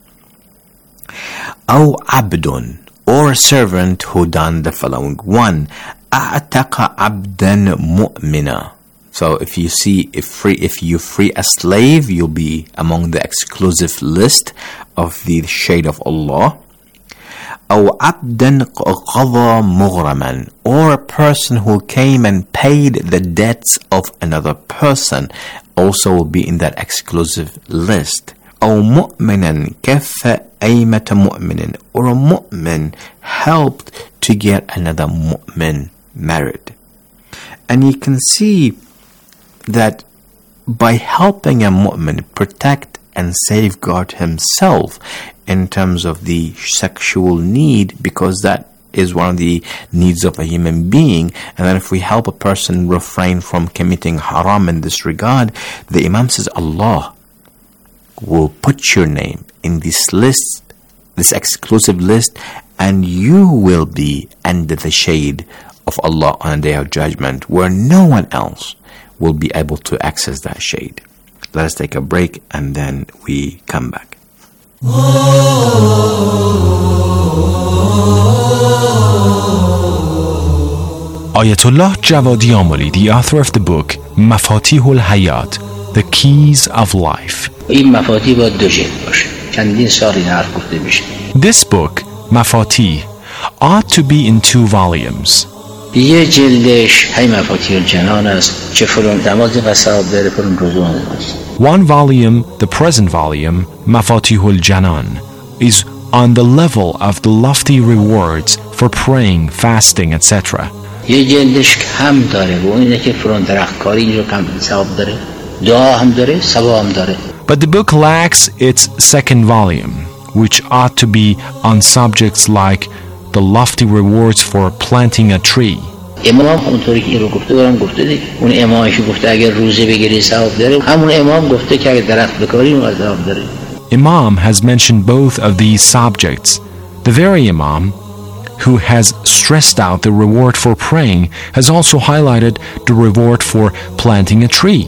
Speaker 21: Aw abdun, or a servant who done the following. One, a'taqa abdan mu'mina. So if you see, if free, if you free a slave, you'll be among the exclusive list of the shade of Allah. أو عبدا قضى مغرما, or a person who came and paid the debts of another person, also will be in that exclusive list. أو مؤمنا كف أيمة مؤمن, or a mu'min helped to get another mu'min married. And you can see that by helping a mu'min protect and safeguard himself in terms of the sexual need, because that is one of the needs of a human being, and then if we help a person refrain from committing haram in this regard, the Imam says Allah will put your name in this list, this exclusive list, and you will be under the shade of Allah on the day of judgment, where no one else will be able to access that shade. Let us take a break and then we come back.
Speaker 22: Ayatollah Javadi Amoli, the author of the book Mafatihul Hayat, The Keys of Life.
Speaker 23: این مفاتیح باید دو شکل باشه.
Speaker 2: چندین سال این حرف گفته میشه.
Speaker 22: This book, Mafatih, ought to be in two volumes.
Speaker 2: یه جلدش هی مفاتیح الجنان است که فلان نماز قصاب داره فلان روزه است.
Speaker 22: One volume, the present volume, Mafatihul Janan, is on the level of the lofty rewards for praying, fasting, et cetera.
Speaker 2: یه جلدش کم داره و اینه که فلان درخت کاری اینجا کم ثواب داره، دعا هم داره، ثواب هم داره.
Speaker 22: But the book lacks its second volume, which ought to be on subjects like the lofty rewards for planting a tree.
Speaker 2: امام اونطوری که این رو گفته دارم گفته دی اون امامش گفته اگر روزه بگیری ثواب داره، همون امام گفته که اگر درخت بکاری اون ثواب داره.
Speaker 22: Imam has mentioned both of these subjects. The very Imam who has stressed out the reward for praying has also highlighted the reward for planting a tree.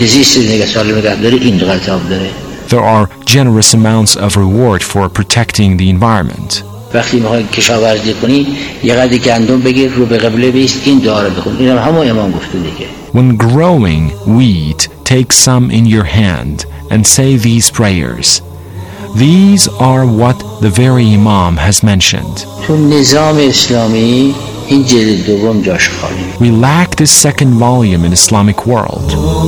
Speaker 22: There are generous amounts of reward for protecting the environment.
Speaker 2: وقتی میخوای کشاورزی کنی یه قدری گندم بگیر رو به قبله بیست این دعا رو بخون. اینم همون امام گفته دیگه.
Speaker 22: When growing wheat, take some in your hand and say these prayers. These are what the very Imam has mentioned.
Speaker 2: تو نظام اسلامی این جلد دوم جاش خالی.
Speaker 22: We lack this second volume in Islamic world.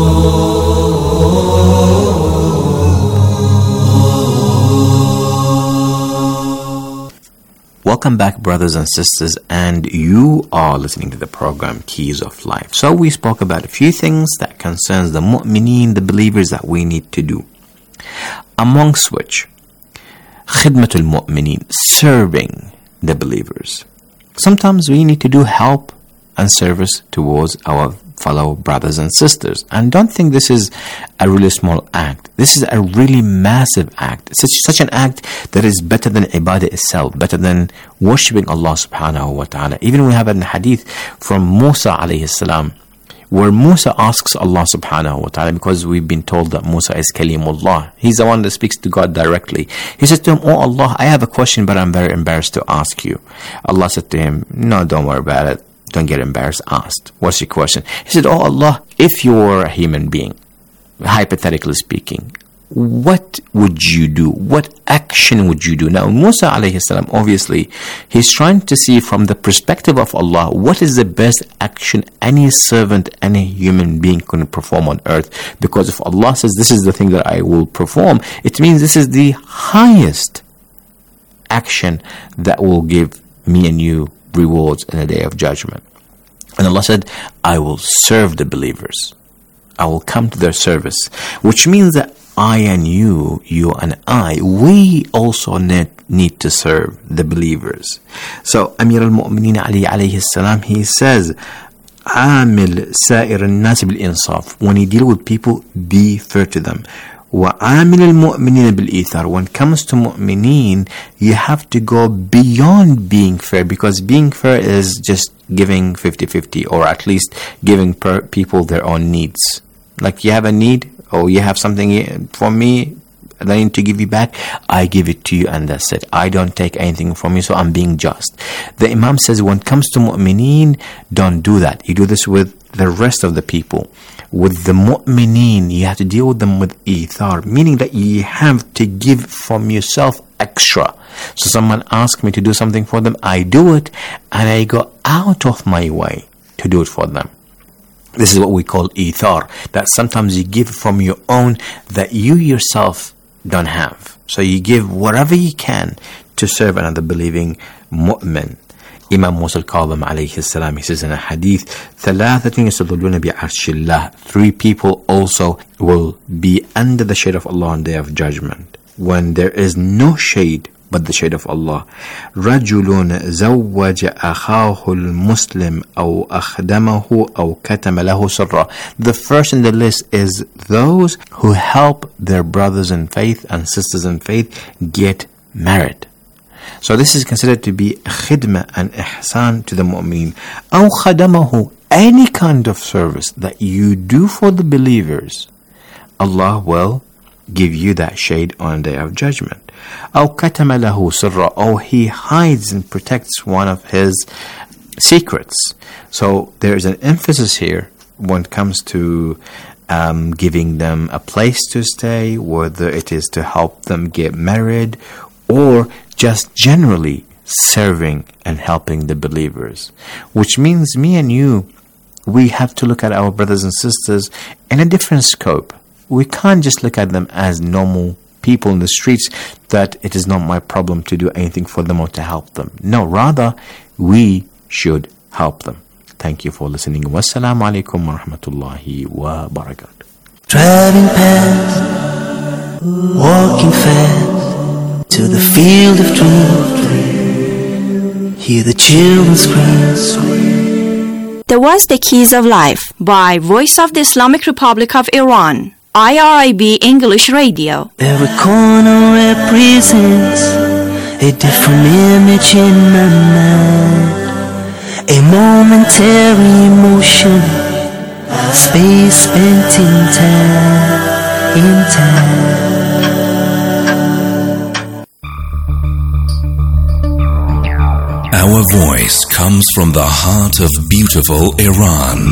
Speaker 21: Welcome back, brothers and sisters, and you are listening to the program Keys of Life. So we spoke about a few things that concerns the mu'mineen, the believers that we need to do. Amongst which, khidmatul mu'mineen, serving the believers. Sometimes we need to do help and service towards our fellow brothers and sisters. And don't think this is a really small act. This is a really massive act. Such, such an act that is better than ibadah itself, better than worshipping Allah subhanahu wa ta'ala. Even we have a hadith from Musa alayhi salam, where Musa asks Allah subhanahu wa ta'ala, because we've been told that Musa is Kalimullah. He's the one that speaks to God directly. He says to him, "Oh Allah, I have a question, but I'm very embarrassed to ask you." Allah said to him, "No, don't worry about it. Don't get embarrassed. Asked. What's your question?" He said, "Oh Allah, if you were a human being, hypothetically speaking, what would you do? What action would you do?" Now Musa alayhi salam, obviously, he's trying to see from the perspective of Allah, what is the best action any servant, any human being can perform on earth? Because if Allah says this is the thing that I will perform, it means this is the highest action that will give me and you rewards in the day of judgment. And Allah said, "I will serve the believers. I will come to their service," which means that I and you, you and I, we also need, need to serve the believers. So Amir al-Mu'mineen Ali alayhi salam, he says, "Amil sa'ir al-nas bil-insaf." When you deal with people, be fair to them. وَعَامِلِ الْمُؤْمِنِينَ بِالْإِيثَارِ. When it comes to mu'mineen, you have to go beyond being fair, because being fair is just giving fifty-fifty, or at least giving per people their own needs. Like you have a need, or you have something for me, and I need to give you back, I give it to you and that's it. I don't take anything from you, so I'm being just. The Imam says when it comes to mu'mineen, don't do that. You do this with the rest of the people. With the mu'mineen, you have to deal with them with ithar, meaning that you have to give from yourself extra. So someone asks me to do something for them, I do it, and I go out of my way to do it for them. This is what we call ithar, that sometimes you give from your own that you yourself don't have. So you give whatever you can to serve another believing mu'min. Imam Musa al-Kadhim alayhi salam, he says in a hadith, ثَلَاثَةٌ يَسْتَظِلُّونَ بِعَرْشِ اللَّهِ. Three people also will be under the shade of Allah on the day of judgment, when there is no shade but the shade of Allah. رَجُلٌ زَوَّجَ أَخَاهُ الْمُسْلِمِ أَوْ أَخْدَمَهُ أَوْ كَتَمَ لَهُ سِرًّا. The first in the list is those who help their brothers in faith and sisters in faith get married. So this is considered to be khidmah and ihsan to the mu'min. أو خدمه, any kind of service that you do for the believers, Allah will give you that shade on the day of judgment. أو كتم له سرًا, or he hides and protects one of his secrets. So there is an emphasis here when it comes to um, giving them a place to stay, whether it is to help them get married, or just generally serving and helping the believers. Which means me and you, we have to look at our brothers and sisters in a different scope. We can't just look at them as normal people in the streets, that it is not my problem to do anything for them or to help them. No, rather, we should help them. Thank you for listening. Wassalamu alaikum wa rahmatullahi wa barakatuh.
Speaker 3: Driving past, walking fast to the field of dreams. Hear the children scream.
Speaker 5: That was The Keys of Life by Voice of the Islamic Republic of Iran, I R I B English Radio.
Speaker 3: Every corner represents a different image in my mind. A momentary emotion, space spent in time, in time.
Speaker 15: Our voice comes from the heart of beautiful Iran.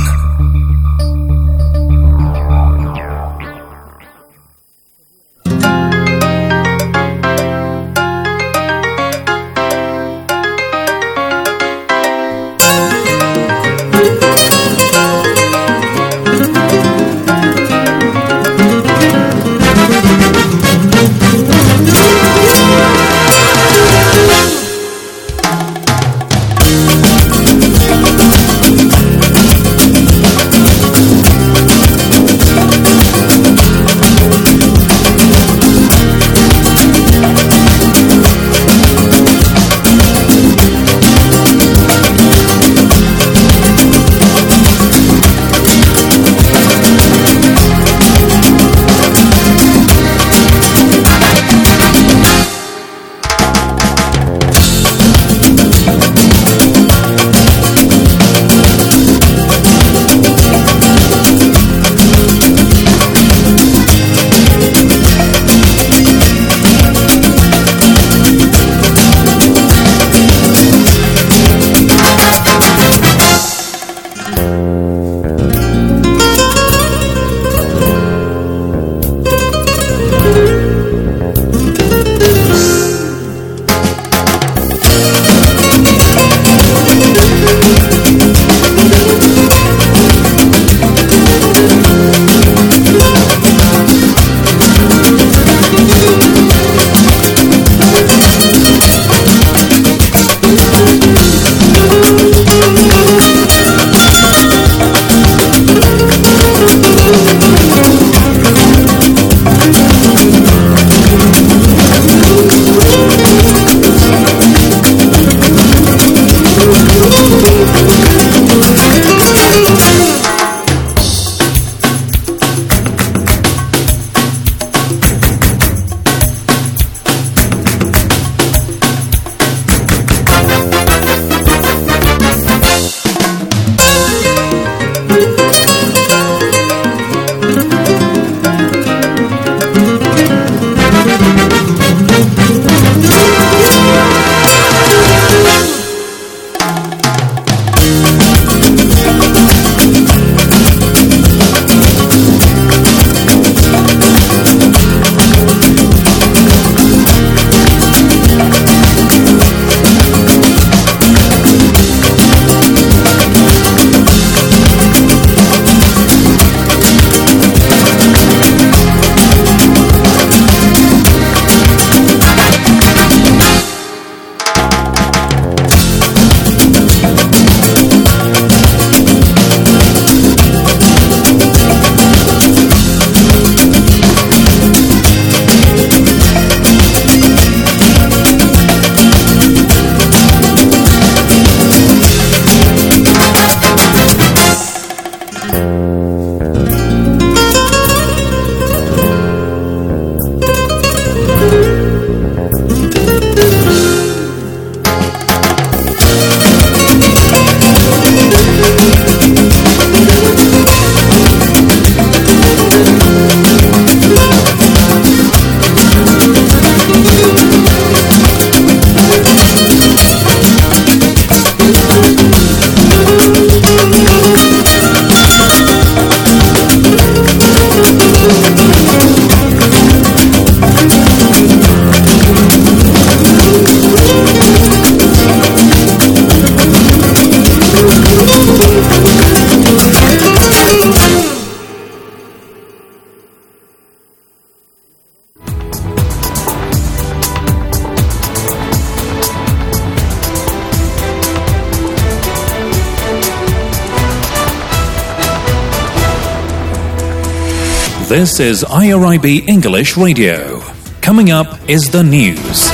Speaker 15: This is I R I B English Radio. Coming up is the news.